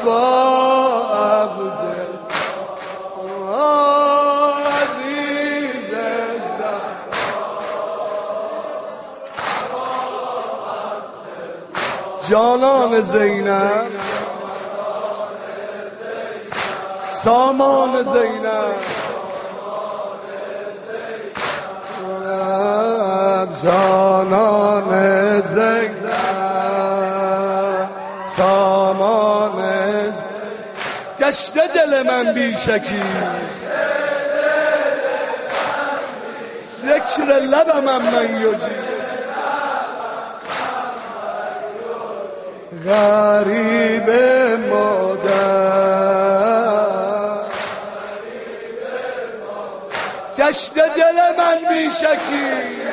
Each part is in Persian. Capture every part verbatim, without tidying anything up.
ابا عبد عزیز جانان زینب سامان زینب جانان زینب سامان گشته دل من بی شکی ذکر لبم من یوجی غریب مادر گشته دل من بی شکی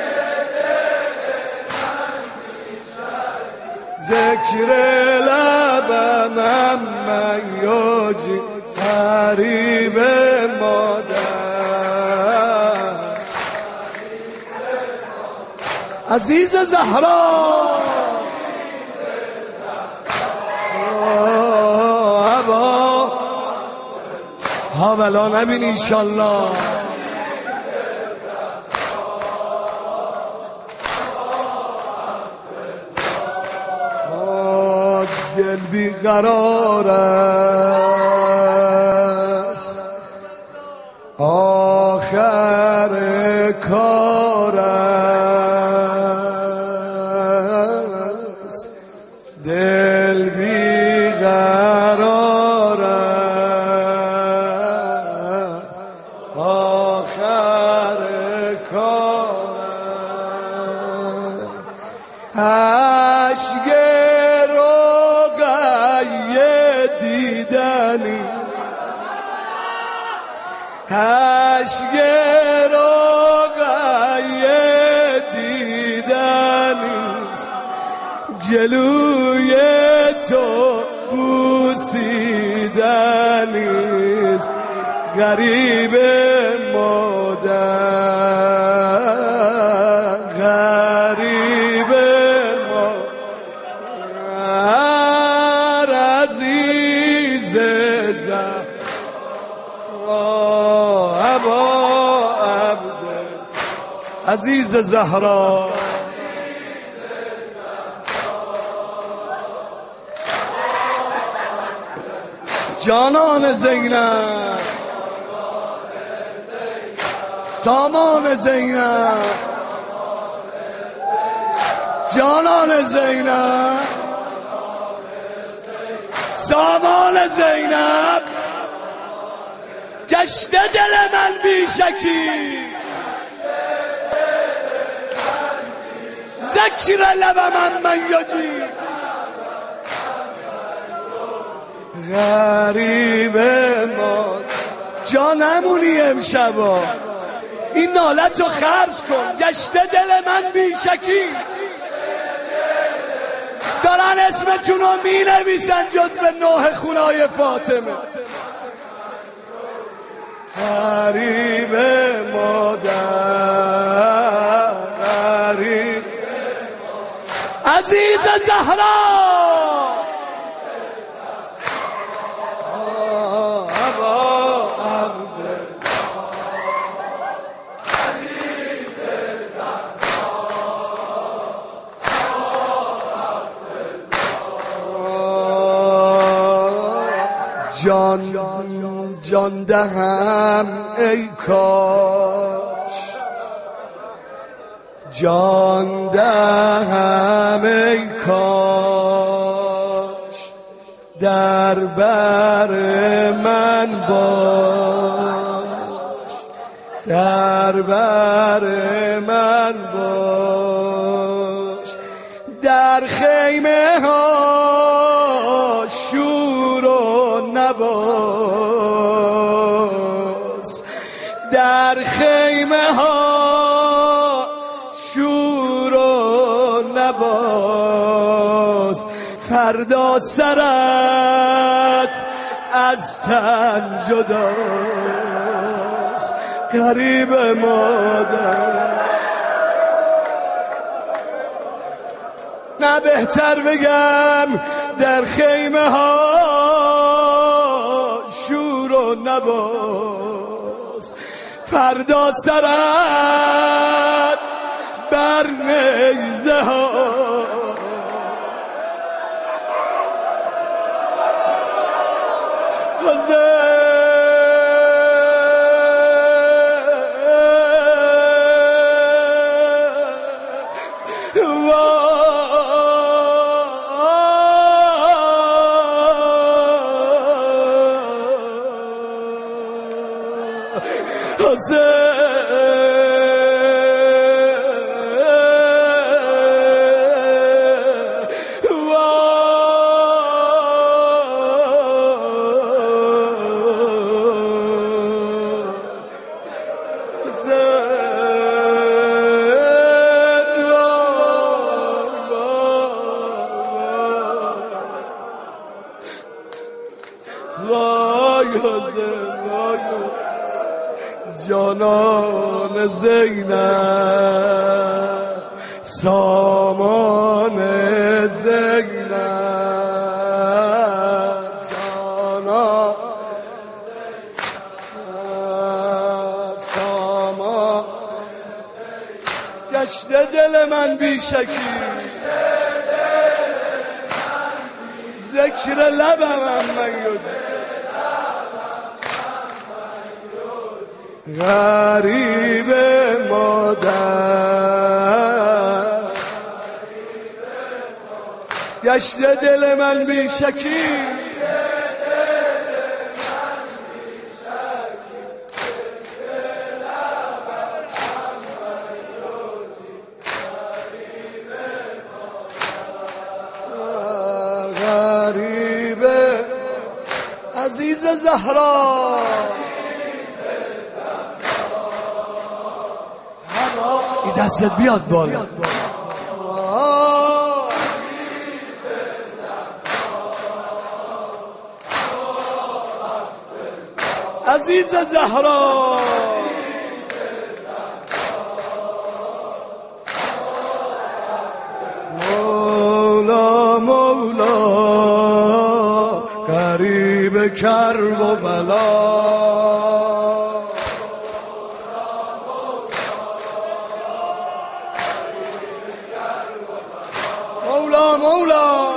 ذکر لبم من یوجی غریب مادر عزیز زهرا ابا ها ولا نبین انشالله دل بیقرار است آخر کار است دل بیقرار است آخر کار است اشک اشک روغای دیدنیست گلوی تو بوسیدنیست غریب مادر غریب مادر عزیز زهرا ابا عبد عزیز زهرا جانان زینب سامان زینب جانان زینب سامان زینب گشته دل من بی شکی ذکر لب من من یجی غریب ما جانمونی امشبا این نالت رو خرج کن گشته دل من بی شکی دارن اسمتون رو می نویسن جز به نوح خونای فاطمه غریب مادر غریب عزیز زهرا ابا عبد عزیز زهرا جان جان دهم ای کاش جان دهم ای کاش در بر من باش در بر من باش در خیمه ها شور و نواز در خیمه ها شور و نواز فردا سرت از تن جداست غریب مادر نه نه بهتر بگم در خیمه ها شور و نواز، فردا سرت بر نیزه ها. وای حسین وای جانان زینب، سامان زینب، جانان سامان گشت دل من بیشکی، ذکر لبم من یوجی، غریب مادر گشت دل من بیشکی، غریب عزیز زهرا این دستت بیاد بالا. عزیز زهرا مولا مولا غریب کرب و بلا، مولا مولا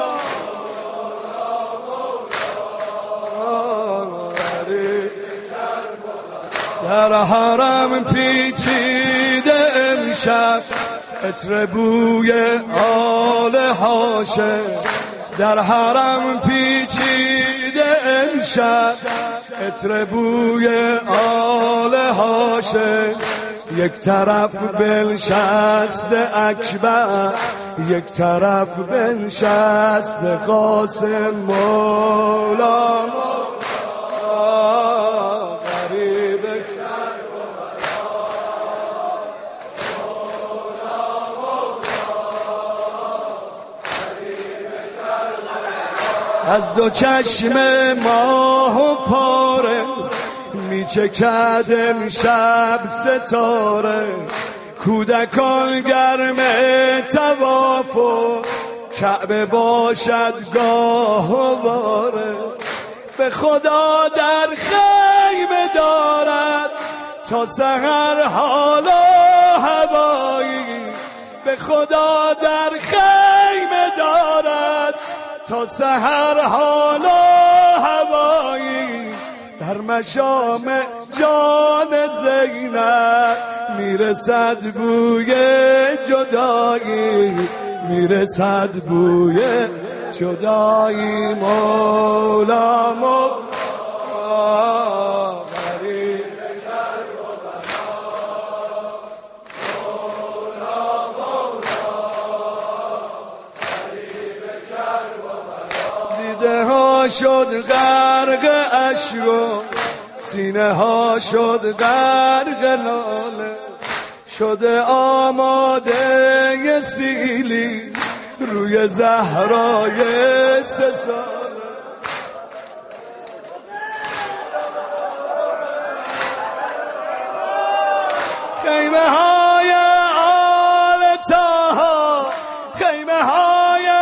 در حرم پیچیده امشب عطر بوی آل هاشم، در حرم پیچیده امشب عطر بوی آل هاشم، یک طرف بنشست اکبر یک طرف بنشست قاسم، مولا غریب از دو چشم ماه و پاره میچکد امشب ستاره، کودکان گرم طواف و کعبه باشد گاه و باره، به خدا در خیمه دارد تا سحر حال و هوایی، به خدا در خیمه دارد تا سحر حال و هوایی، در مشام جان زینب میرسد بوی جدایی، میرسد بوی جدایی، مولا مولا غریب کرب و بلا، مولا مولا غریب کرب و بلا، دیده ها شد غرق اشک و سینه ها شد غرق ناله، شده آماده سیلی روی زهرای سه ساله، خیمه های آل طه، خیمه های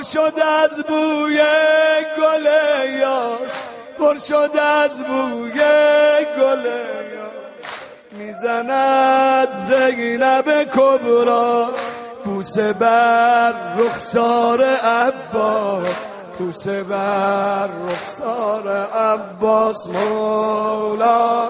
پر شد از بوی گل یاس، پر شد از بوی گل یاس. میزند زینب کبرا بوسه بر رخسار عباس، بوسه بر رخسار عباس مولا.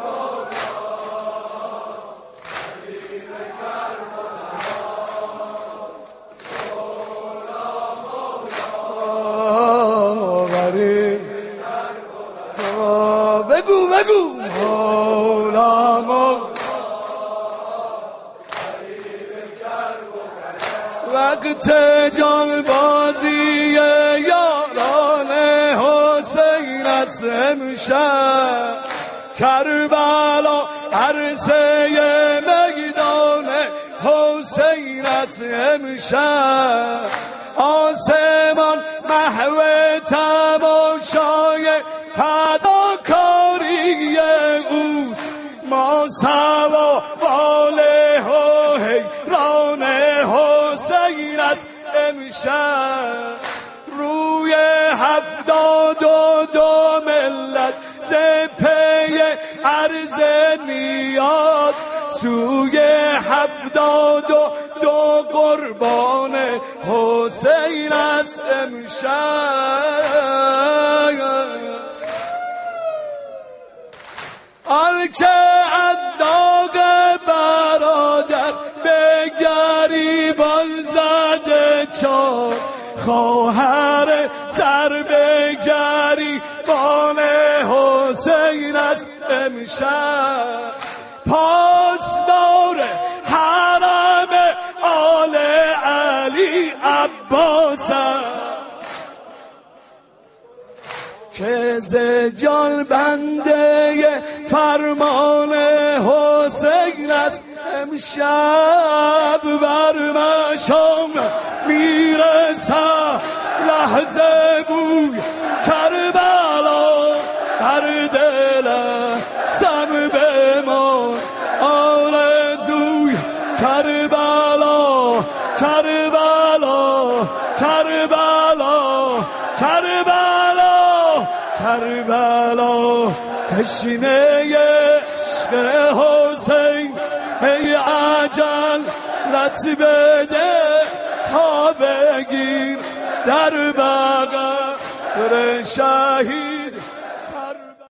بگو بگو مولا مولا. وقت جان بازی یاران حسین است امشب، کربلا عرصه میدان حسین است امشب. آسمان محو تماشای فداکاری اوست، ما سوال و حیران حسین است امشب. روی هفتاد و دو ملت ز پی عرض نیاز، سوی هفتاد و دو قربان حسین است امشب. آنکه از داغ برادر به گریبان زده چار، خواهر سر به گریبان حسین است امشب. پاسدار حرم آل علی عباس که ز جان بنده فرمان حسین است امشب. بر مشام میرسد لحظه بوی کربلا، بر دلم سم بمان آرزوی کربلا، کربلا کربلا کربلا کربلا. تشنه عشق حسین ای عجل لط بده تا بگیر در بغل شهید.